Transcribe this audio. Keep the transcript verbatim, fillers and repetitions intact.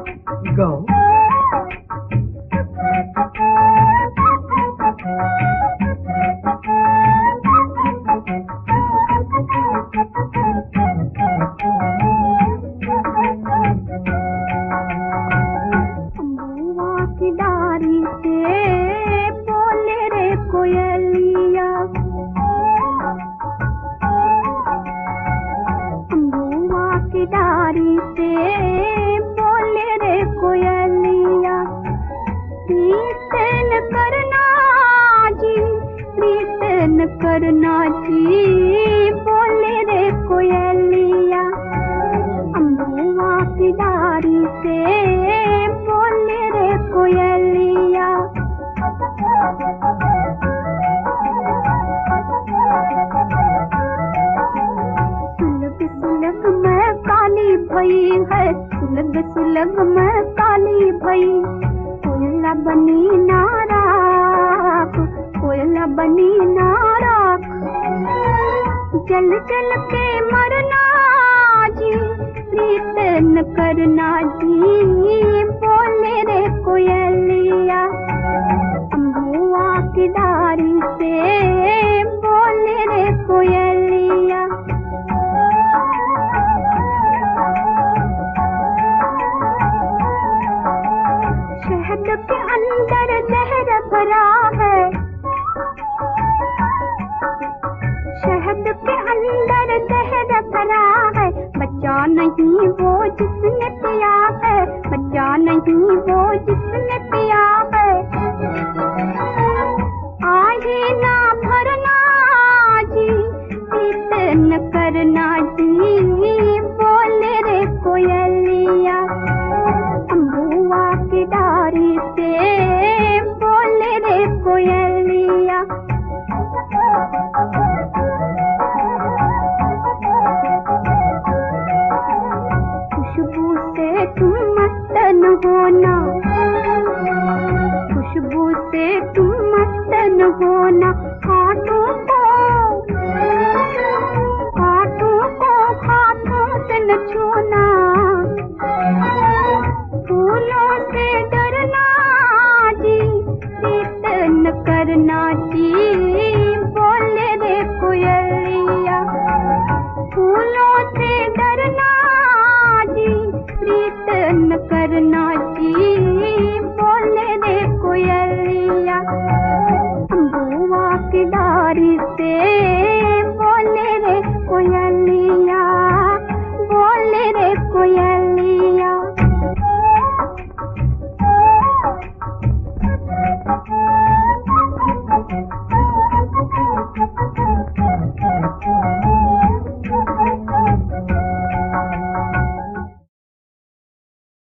गाओ। अम्बुआ की डारी से बोले रे कोयलिया, अम्बुआ की डारी से बोले रे कोयलिया, प्रीतन करना जी, प्रीतन करना जी, बोले रे कोयलिया, अम्बुआ की डारी से बोले रे कोयलिया। सुलग सुलग मैं काली भई है, सुलग सुलग मैं काली भई, कोयला बनी ना राख, कोयला बनी ना राख, जल जल के मरना जी, प्रीतन करना जी, बोले रे कोयलिया, अम्बुआ की डारी से बोले रे कोयलिया। शहद के अंदर जहर भरा है, शहद के अंदर जहर भरा है, बच्चा नहीं वो जिसने पिया है, बच्चा नहीं वो जिसने पिया है, आहे ना भरना जी, प्रीतन करना जी, बोले रे कोयलिया, अम्बुआ की डारी से बोले रे कोयलिया। खुशबू से तुम मस्तन होना, खुशबू से तुम मस्तन होना,